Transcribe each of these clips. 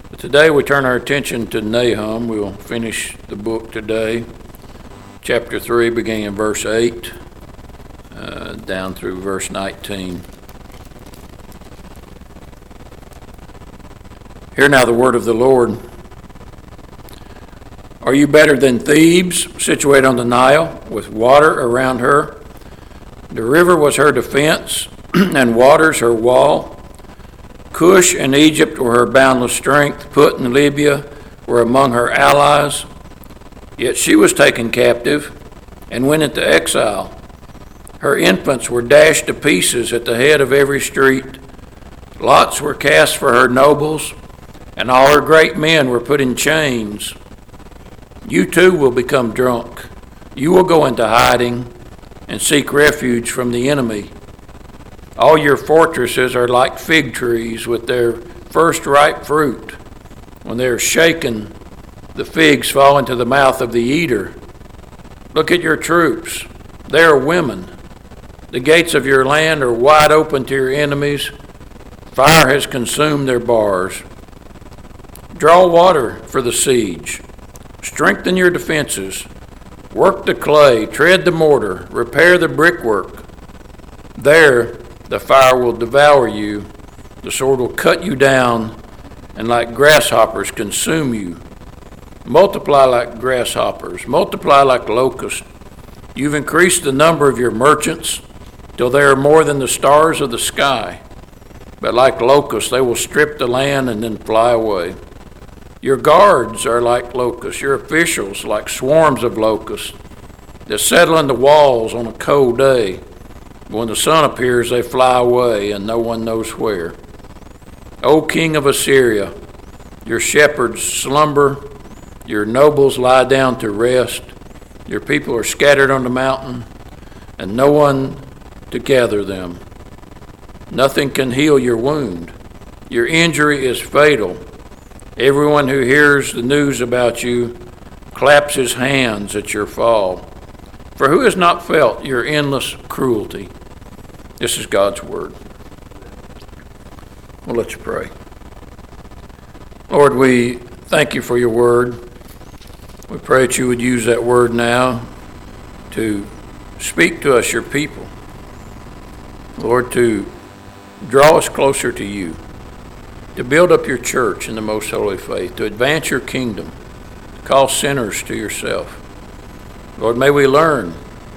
But today we turn our attention to Nahum. We'll finish the book today, chapter 3, beginning in verse 8, down through verse 19. Hear now the word of the Lord. Are you better than Thebes, situated on the Nile, with water around her? The river was her defense, and waters her wall. Cush and Egypt were her boundless strength. Put and Libya were among her allies. Yet she was taken captive and went into exile. Her infants were dashed to pieces at the head of every street. Lots were cast for her nobles, and all her great men were put in chains. You too will become drunk. You will go into hiding and seek refuge from the enemy. All your fortresses are like fig trees with their first ripe fruit. When they are shaken, the figs fall into the mouth of the eater. Look at your troops. They are women. The gates of your land are wide open to your enemies. Fire has consumed their bars. Draw water for the siege. Strengthen your defenses. Work the clay, tread the mortar, repair the brickwork. There the fire will devour you, the sword will cut you down, and like grasshoppers consume you. Multiply like grasshoppers, multiply like locusts. You've increased the number of your merchants till they are more than the stars of the sky. But like locusts, they will strip the land and then fly away. Your guards are like locusts, your officials like swarms of locusts that settle in the walls on a cold day. When the sun appears, they fly away, and no one knows where. O king of Assyria, your shepherds slumber, your nobles lie down to rest, your people are scattered on the mountain, and no one to gather them. Nothing can heal your wound. Your injury is fatal. Everyone who hears the news about you claps his hands at your fall. For who has not felt your endless cruelty? This is God's word. Well, let's pray. Lord, we thank you for your word. We pray that you would use that word now to speak to us, your people. Lord, to draw us closer to you, to build up your church in the most holy faith, to advance your kingdom, to call sinners to yourself. Lord, may we learn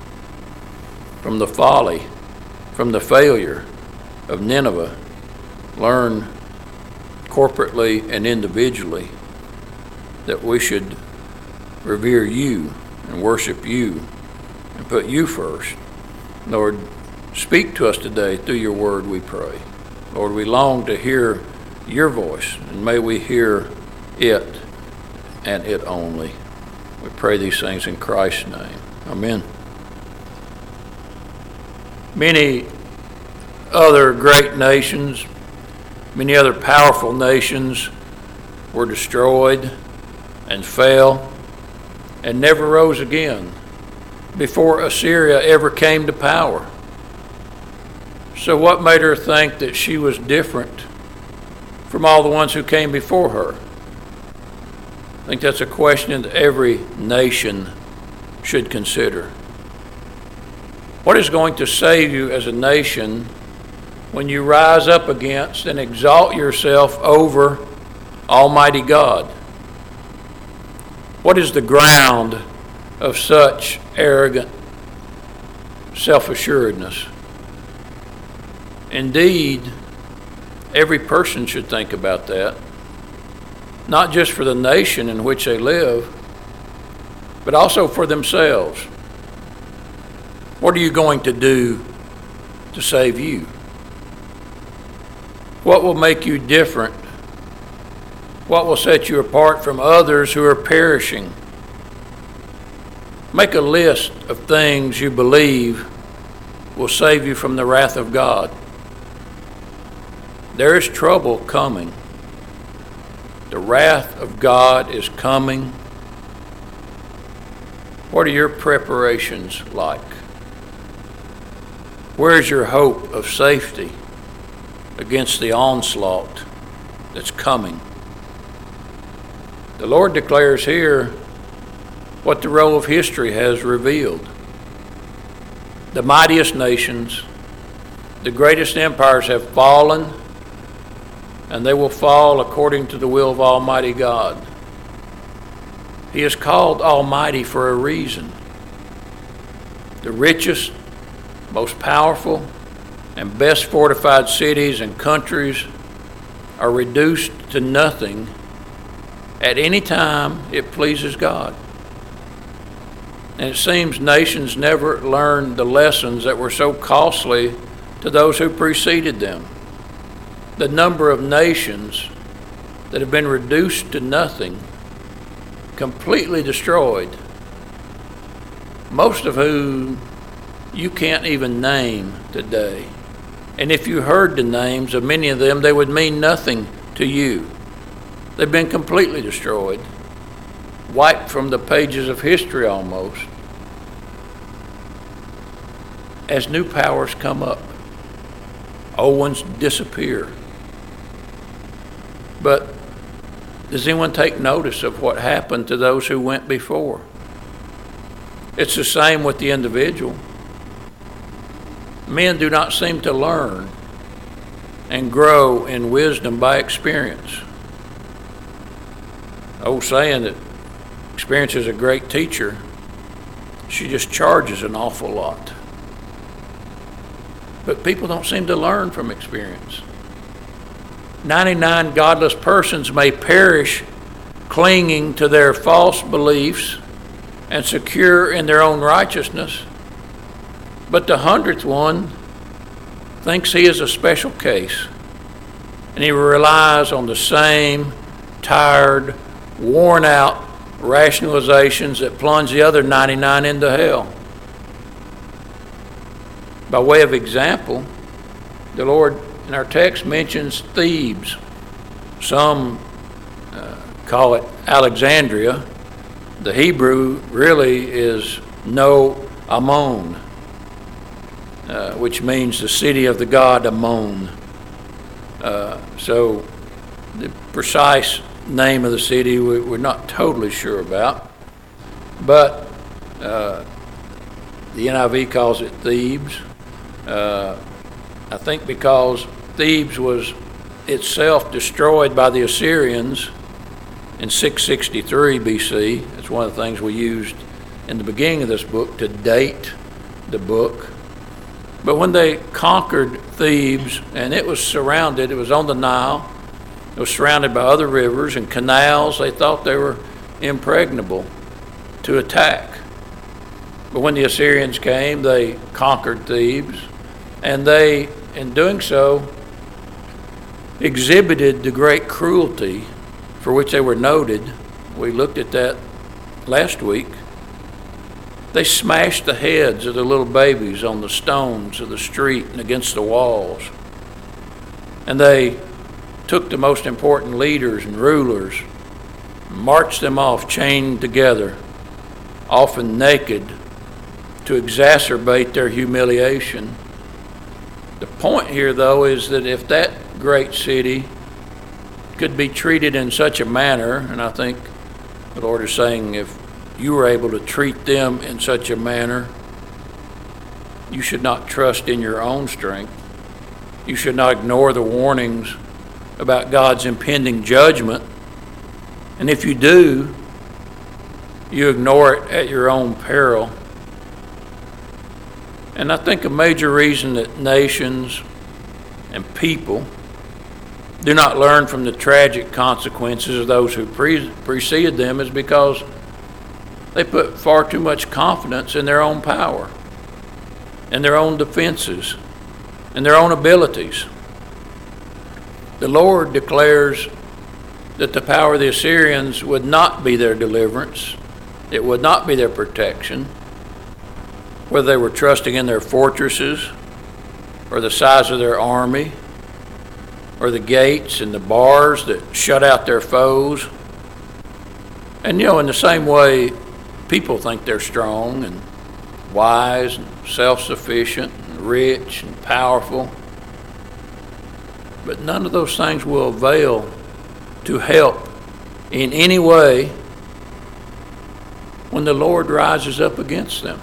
from the folly, from the failure of Nineveh, learn corporately and individually that we should revere you and worship you and put you first. Lord, speak to us today through your word, we pray. Lord, we long to hear your voice, and may we hear it and it only. We pray these things in Christ's name. Amen. Many other great nations, many other powerful nations were destroyed and fell and never rose again before Assyria ever came to power. So what made her think that she was different from all the ones who came before her? I think that's a question that every nation should consider. What is going to save you as a nation when you rise up against and exalt yourself over Almighty God? What is the ground of such arrogant self-assuredness? Indeed, every person should think about that. Not just for the nation in which they live, but also for themselves. What are you going to do to save you? What will make you different? What will set you apart from others who are perishing? Make a list of things you believe will save you from the wrath of God. There is trouble coming. The wrath of God is coming. What are your preparations like? Where is your hope of safety against the onslaught that's coming? The Lord declares here what the roll of history has revealed. The mightiest nations, the greatest empires have fallen, and they will fall according to the will of Almighty God. He is called Almighty for a reason. The richest, most powerful, and best fortified cities and countries are reduced to nothing at any time it pleases God. And it seems nations never learned the lessons that were so costly to those who preceded them. The number of nations that have been reduced to nothing, completely destroyed, most of whom you can't even name today. And if you heard the names of many of them, they would mean nothing to you. They've been completely destroyed, wiped from the pages of history almost. As new powers come up, old ones disappear. But does anyone take notice of what happened to those who went before? It's the same with the individual. Men do not seem to learn and grow in wisdom by experience. Old saying that experience is a great teacher, she just charges an awful lot. But people don't seem to learn from experience. 99 godless persons may perish clinging to their false beliefs and secure in their own righteousness, but the 100th one thinks he is a special case, and he relies on the same tired, worn-out rationalizations that plunge the other 99 into hell. By way of example, the Lord in our text mentions Thebes. Some call it Alexandria. The Hebrew really is No Ammon, which means the city of the god Ammon. So the precise name of the city we're not totally sure about, but the NIV calls it Thebes. I think because Thebes was itself destroyed by the Assyrians in 663 BC. It's one of the things we used in the beginning of this book to date the book. But when they conquered Thebes, and it was surrounded, it was on the Nile, it was surrounded by other rivers and canals, they thought they were impregnable to attack. But when the Assyrians came, they conquered Thebes, and they, in doing so, exhibited the great cruelty for which they were noted. We looked at that last week. They smashed the heads of the little babies on the stones of the street and against the walls. And they took the most important leaders and rulers, marched them off chained together, often naked, to exacerbate their humiliation. The point here, though, is that if that great city could be treated in such a manner, and I think the Lord is saying if you were able to treat them in such a manner, you should not trust in your own strength. You should not ignore the warnings about God's impending judgment. And if you do, you ignore it at your own peril. And I think a major reason that nations and people do not learn from the tragic consequences of those who preceded them is because they put far too much confidence in their own power, in their own defenses, in their own abilities. The Lord declares that the power of the Assyrians would not be their deliverance. It would not be their protection, whether they were trusting in their fortresses or the size of their army or the gates and the bars that shut out their foes. And in the same way, people think they're strong and wise and self-sufficient and rich and powerful. But none of those things will avail to help in any way when the Lord rises up against them.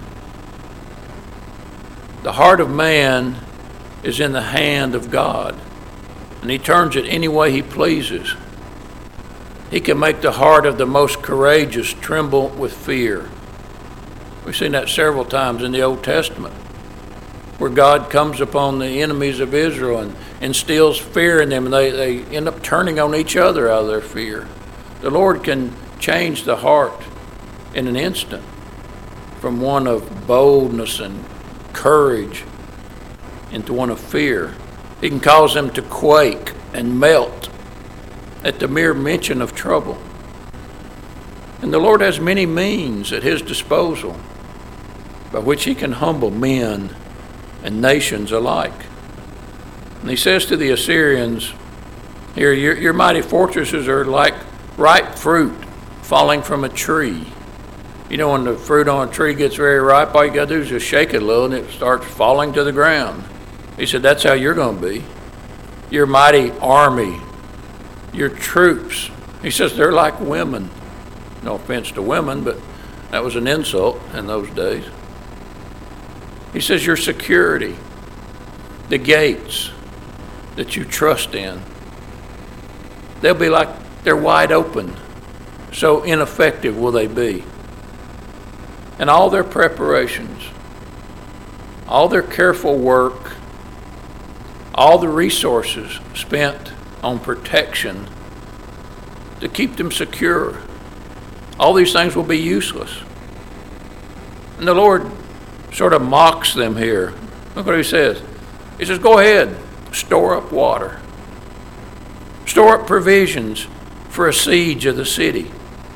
The heart of man is in the hand of God, and he turns it any way he pleases. He can make the heart of the most courageous tremble with fear. We've seen that several times in the Old Testament, where God comes upon the enemies of Israel and instills fear in them, and they end up turning on each other out of their fear. The Lord can change the heart in an instant from one of boldness and courage into one of fear. He can cause them to quake and melt at the mere mention of trouble. And the Lord has many means at his disposal by which he can humble men and nations alike. And he says to the Assyrians here, your mighty fortresses are like ripe fruit falling from a tree. You know, when the fruit on a tree gets very ripe, all you got to do is just shake it a little and it starts falling to the ground. He said, that's how you're going to be. Your mighty army, your troops. He says, they're like women. No offense to women, but that was an insult in those days. He says, your security, the gates that you trust in, they'll be like they're wide open. So ineffective will they be. And all their preparations, all their careful work, all the resources spent on protection to keep them secure, all these things will be useless. And the Lord sort of mocks them here. Look what he says. He says, go ahead, store up water. Store up provisions for a siege of the city.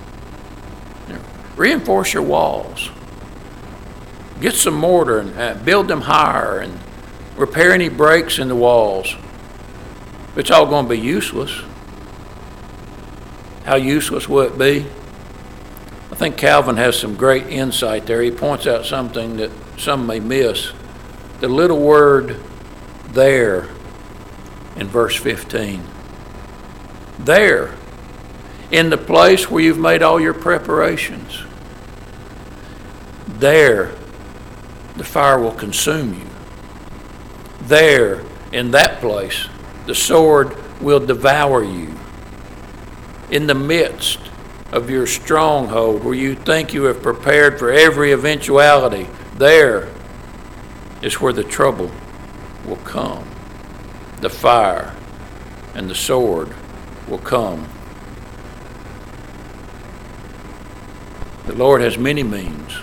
Reinforce your walls. Get some mortar and build them higher and repair any breaks in the walls. It's all going to be useless. How useless will it be? I think Calvin has some great insight there. He points out something that some may miss. The little word there in verse 15. There, in the place where you've made all your preparations, there the fire will consume you. There, in that place, the sword will devour you. In the midst of your stronghold, where you think you have prepared for every eventuality, there is where the trouble will come. The fire and the sword will come. The Lord has many means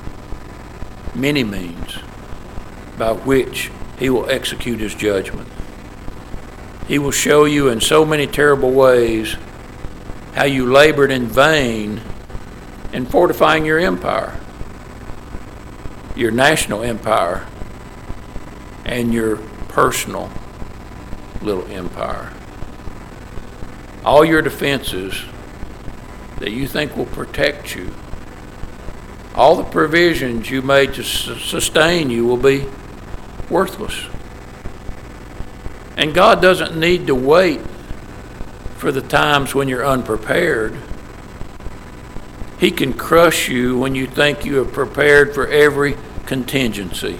by which he will execute his judgment. He will show you in so many terrible ways how you labored in vain in fortifying your empire, your national empire, and your personal little empire. All your defenses that you think will protect you, all the provisions you made to sustain you will be worthless. And God doesn't need to wait for the times when you're unprepared. He can crush you when you think you have prepared for every contingency.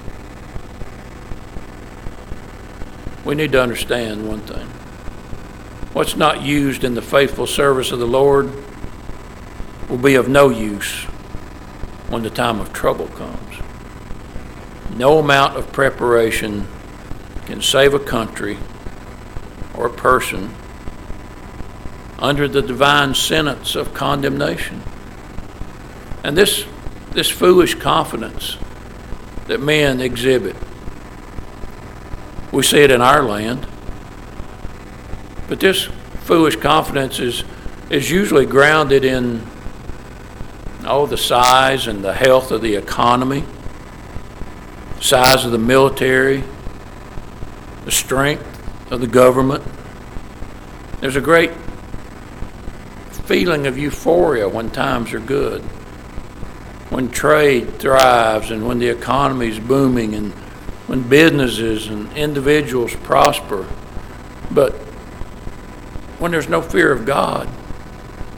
We need to understand one thing. What's not used in the faithful service of the Lord will be of no use when the time of trouble comes. No amount of preparation can save a country or a person under the divine sentence of condemnation. And this foolish confidence that men exhibit, we see it in our land. But this foolish confidence is usually grounded in the size and the health of the economy, size of the military, the strength of the government. There's a great feeling of euphoria when times are good, when trade thrives and when the economy is booming and when businesses and individuals prosper. But when there's no fear of God,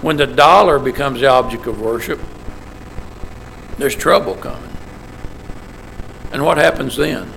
When the dollar becomes the object of worship, there's trouble coming. And what happens then?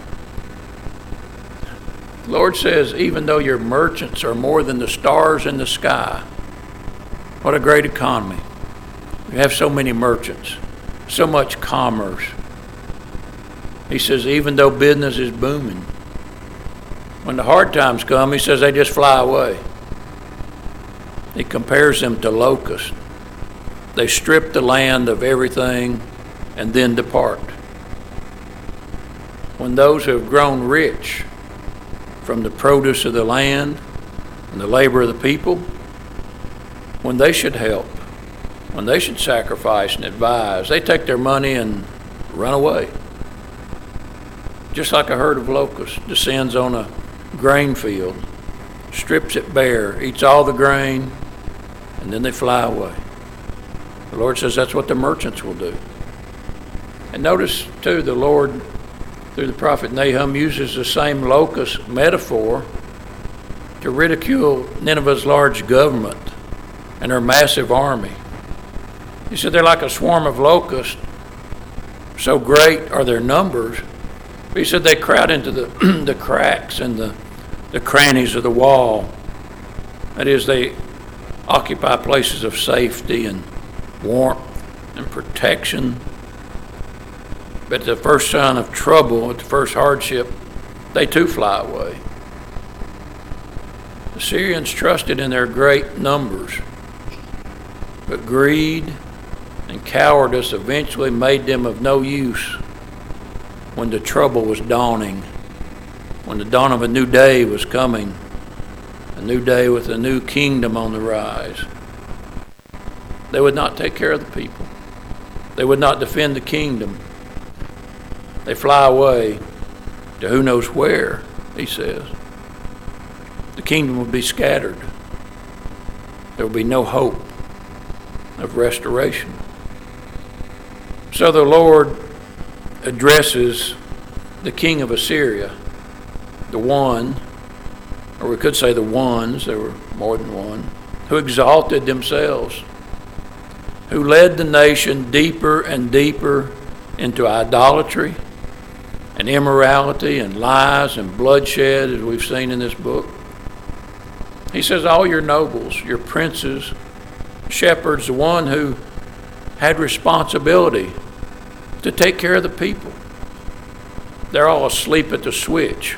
The Lord says, even though your merchants are more than the stars in the sky, what a great economy. We have so many merchants, so much commerce. He says, even though business is booming, when the hard times come, he says they just fly away. He compares them to locusts. They strip the land of everything and then depart. When those who have grown rich from the produce of the land and the labor of the people, when they should help, when they should sacrifice and advise, they take their money and run away. Just like a herd of locusts descends on a grain field, strips it bare, eats all the grain, and then they fly away. The Lord says that's what the merchants will do. And notice, too, the Lord, through the prophet Nahum, uses the same locust metaphor to ridicule Nineveh's large government and her massive army. He said they're like a swarm of locusts, so great are their numbers. He said they crowd into the cracks and the crannies of the wall. That is, they occupy places of safety and warmth and protection. But at the first sign of trouble, at the first hardship, they too fly away. The Syrians trusted in their great numbers, but greed and cowardice eventually made them of no use when the trouble was dawning, when the dawn of a new day was coming, a new day with a new kingdom on the rise. They would not take care of the people. They would not defend the kingdom. They fly away to who knows where, he says. The kingdom will be scattered. There will be no hope of restoration. So the Lord addresses the king of Assyria, the one, or we could say the ones, there were more than one, who exalted themselves, who led the nation deeper and deeper into idolatry and immorality and lies and bloodshed, as we've seen in this book. He says all your nobles, your princes, shepherds, the one who had responsibility to take care of the people, they're all asleep at the switch.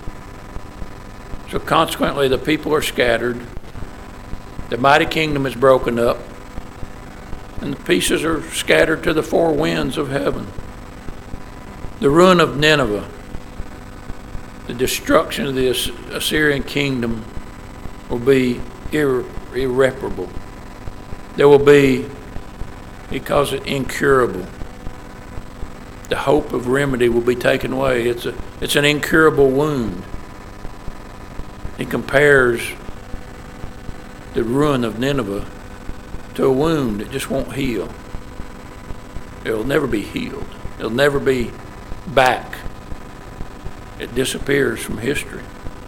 So consequently, the people are scattered. The mighty kingdom is broken up, and the pieces are scattered to the four winds of heaven. The ruin of Nineveh, the destruction of the Assyrian kingdom will be irreparable. There will be, he calls it incurable. The hope of remedy will be taken away. It's an incurable wound. He compares the ruin of Nineveh to a wound that just won't heal. It'll never be healed. It'll never be back. It disappears from history.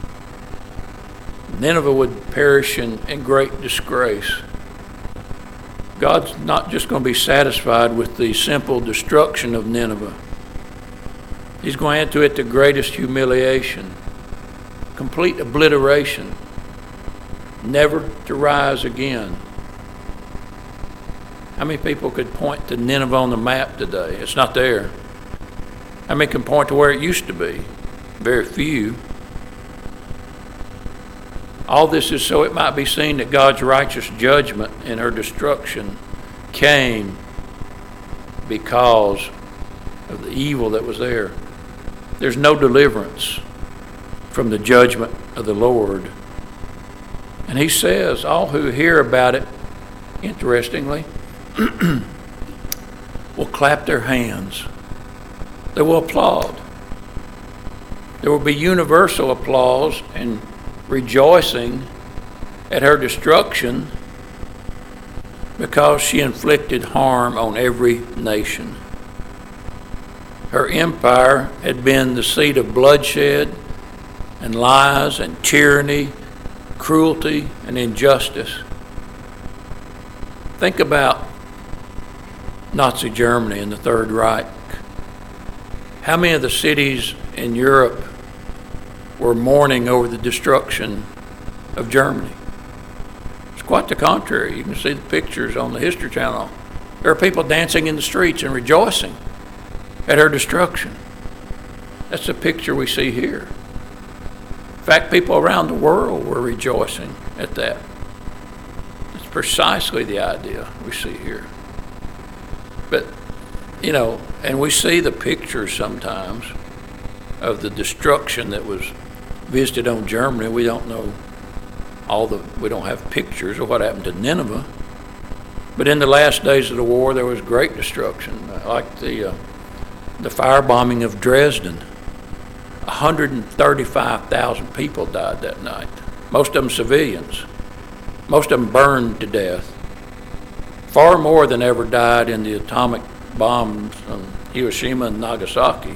Nineveh would perish in great disgrace. God's not just going to be satisfied with the simple destruction of Nineveh. He's going to add to it the greatest humiliation, complete obliteration, never to rise again. How many people could point to Nineveh on the map today? It's not there. How many can point to where it used to be? Very few. All this is so it might be seen that God's righteous judgment in her destruction came because of the evil that was there. There's no deliverance from the judgment of the Lord. And he says, all who hear about it, interestingly, will clap their hands. They will applaud. There will be universal applause and rejoicing at her destruction because she inflicted harm on every nation. Her empire had been the seat of bloodshed and lies and tyranny, cruelty and injustice. Think about Nazi Germany and the Third Reich. How many of the cities in Europe were mourning over the destruction of Germany? It's quite the contrary. You can see the pictures on the History Channel. There are people dancing in the streets and rejoicing at her destruction. That's the picture we see here. In fact, people around the world were rejoicing at that. It's precisely the idea we see here. But, and we see the pictures sometimes of the destruction that was visited on Germany. We don't know we don't have pictures of what happened to Nineveh. But in the last days of the war, there was great destruction, like the firebombing of Dresden. 135,000 people died that night, most of them civilians. Most of them burned to death. Far more than ever died in the atomic bombs on Hiroshima and Nagasaki.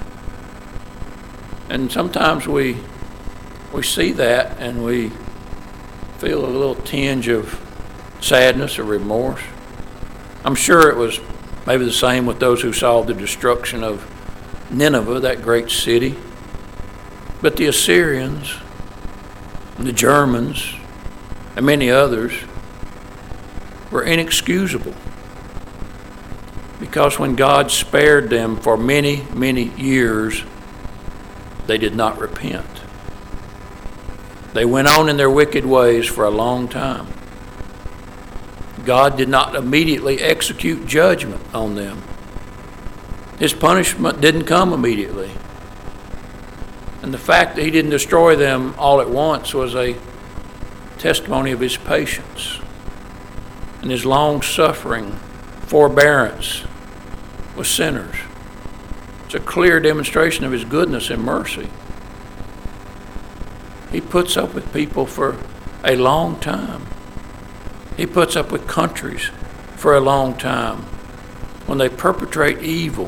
And sometimes we see that and we feel a little tinge of sadness or remorse. I'm sure it was maybe the same with those who saw the destruction of Nineveh, that great city. But the Assyrians, and the Germans, and many others were inexcusable, because when God spared them for many, many years, they did not repent. They went on in their wicked ways for a long time. God did not immediately execute judgment on them. His punishment didn't come immediately. And the fact that he didn't destroy them all at once was a testimony of his patience and his long-suffering forbearance with sinners. It's a clear demonstration of his goodness and mercy. He puts up with people for a long time. He puts up with countries for a long time when they perpetrate evil.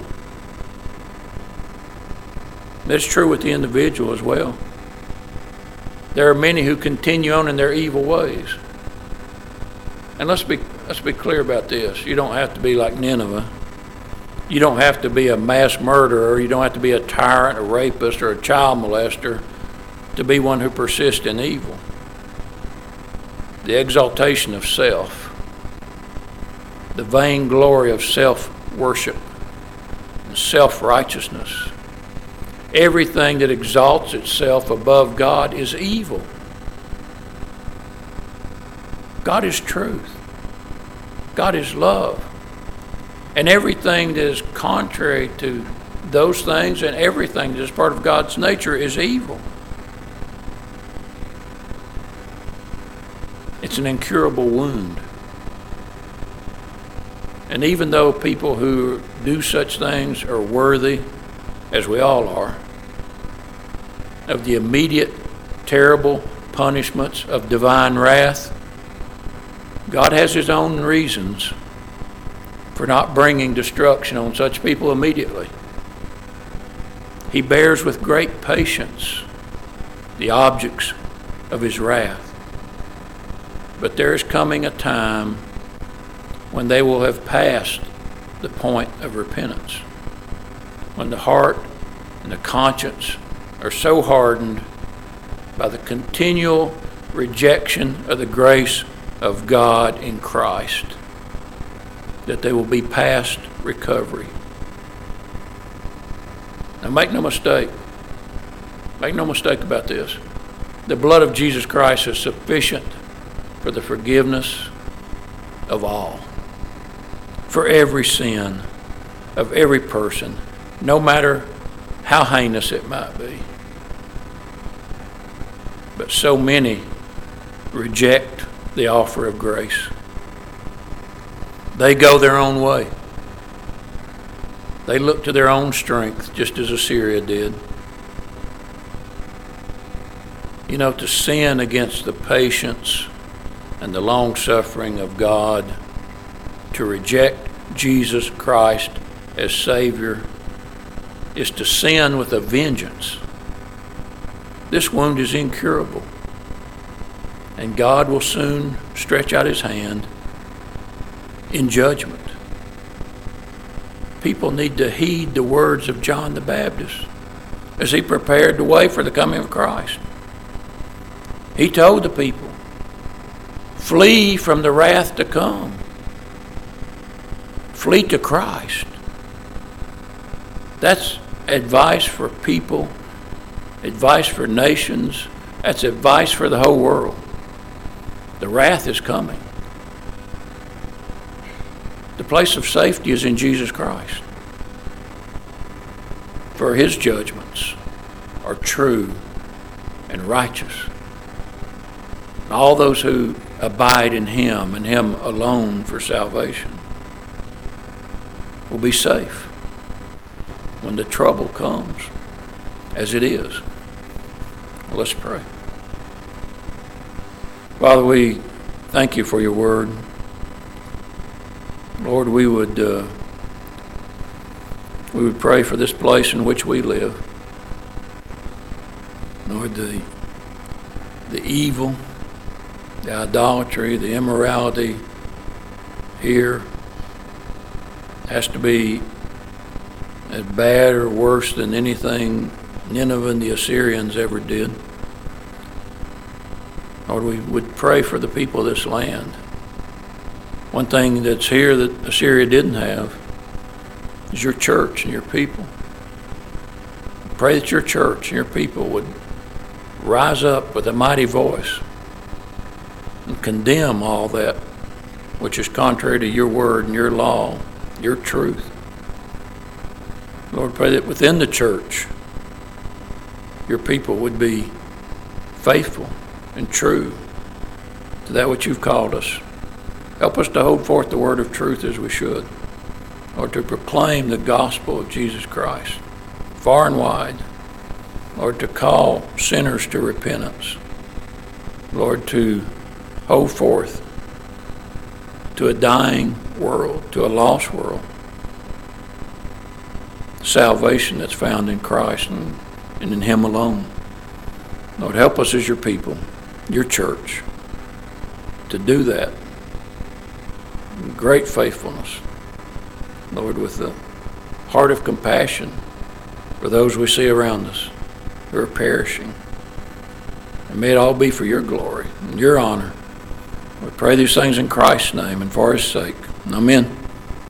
That's true with the individual as well. There are many who continue on in their evil ways. And let's be clear about this. You don't have to be like Nineveh. You don't have to be a mass murderer. You don't have to be a tyrant, a rapist, or a child molester to be one who persists in evil. The exaltation of self, the vainglory of self-worship and self-righteousness. Everything that exalts itself above God is evil. God is truth. God is love. And everything that is contrary to those things and everything that is part of God's nature is evil. It's an incurable wound. And even though people who do such things are worthy, as we all are, of the immediate, terrible punishments of divine wrath, God has his own reasons for not bringing destruction on such people immediately. He bears with great patience the objects of his wrath. But there is coming a time when they will have passed the point of repentance, when the heart and the conscience are so hardened by the continual rejection of the grace of God in Christ that they will be past recovery. Now make no mistake about this. The blood of Jesus Christ is sufficient for the forgiveness of all, for every sin of every person, no matter how heinous it might be. But so many reject the offer of grace. They go their own way. They look to their own strength, just as Assyria did. To sin against the patience and the long-suffering of God, to reject Jesus Christ as Savior, is to sin with a vengeance. This wound is incurable, and God will soon stretch out his hand in judgment. People need to heed the words of John the Baptist as he prepared the way for the coming of Christ. He told the people, flee from the wrath to come. Flee to Christ. That's advice for people, advice for nations. That's advice for the whole world. The wrath is coming. The place of safety is in Jesus Christ. For his judgments are true and righteous. And all those who abide in him and him alone for salvation will be safe when the trouble comes, as it is. Well, let's pray. Father, we thank you for your word. Lord, we would pray for this place in which we live. Lord, the evil, the idolatry, the immorality here has to be as bad or worse than anything Nineveh and the Assyrians ever did. Lord, we would pray for the people of this land. One thing that's here that Assyria didn't have is your church and your people. Pray that your church and your people would rise up with a mighty voice and condemn all that which is contrary to your word and your law, your truth. Lord, pray that within the church, your people would be faithful and true to that which you've called us. Help us to hold forth the word of truth as we should, or to proclaim the gospel of Jesus Christ far and wide, Lord, to call sinners to repentance, Lord, to hold forth to a dying world, to a lost world, salvation that's found in Christ and in him alone. Lord, help us as your people, your church, to do that in great faithfulness, Lord, with the heart of compassion for those we see around us who are perishing. And may it all be for your glory and your honor. We pray these things in Christ's name and for his sake. Amen.